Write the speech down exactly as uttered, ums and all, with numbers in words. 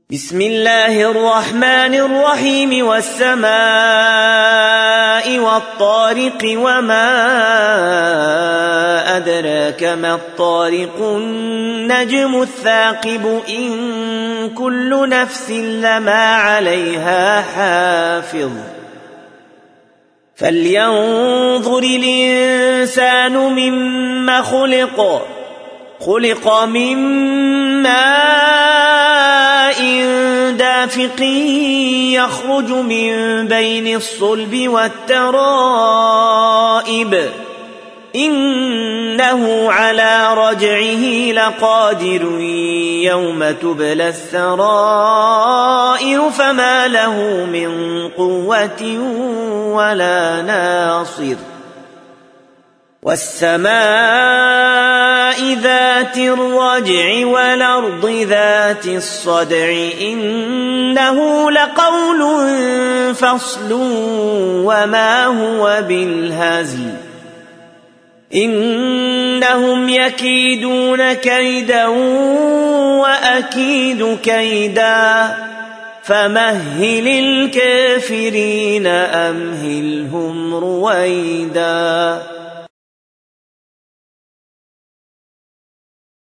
بسم الله الرحمن الرحيم والسماء والطارق وما أدراك ما الطارق النجم الثاقب إن كل نفس لما عليها حافظ فلينظر الإنسان مما خلق خلق من ماء دافق يخرج من بين الصلب والترائب إنه على رجعه لقادر يوم تبلى السرائر فما له من قوة ولا ناصر والسماء ذات الرجع والأرض ذات الصدع إنه لقول فصل وما هو بالهزل إنهم يكيدون كيدا وأكيد كيدا فمهل الكافرين أمهلهم رويدا.